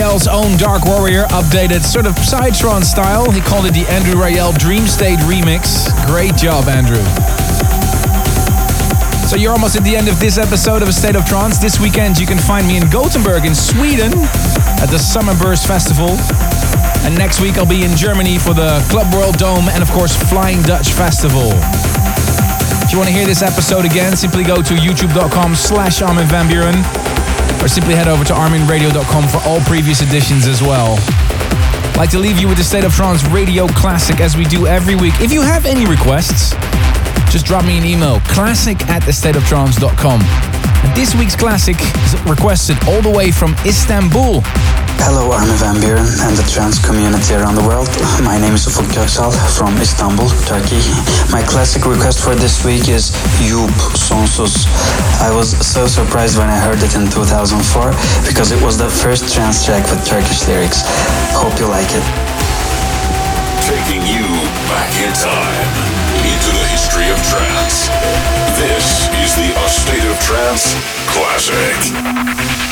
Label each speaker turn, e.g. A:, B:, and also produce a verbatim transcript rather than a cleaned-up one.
A: Rayel's own Dark Warrior, updated sort of Psytrance style. He called it the Andrew Rayel Dream State Remix. Great job, Andrew. So you're almost at the end of this episode of A State of Trance. This weekend you can find me in Gothenburg in Sweden at the Summerburst Festival. And next week I'll be in Germany for the Club World Dome and of course Flying Dutch Festival. If you want to hear this episode again, simply go to youtube.com slash Armin van Buuren or simply head over to armin radio dot com for all previous editions as well. I'd like to leave you with the State of Trance Radio Classic as we do every week. If you have any requests, just drop me an email, classic at the state of trance dot com. And this week's classic is requested all the way from Istanbul.
B: Hello Armin van Buuren and the trance community around the world. My name is Ufuk Köksal from Istanbul, Turkey. My classic request for this week is Yoop Sonsuz. I was so surprised when I heard it in two thousand four because it was the first trance track with Turkish lyrics. Hope you like it.
C: Taking you back in time into the history of trance. This is the A State of Trance Classic.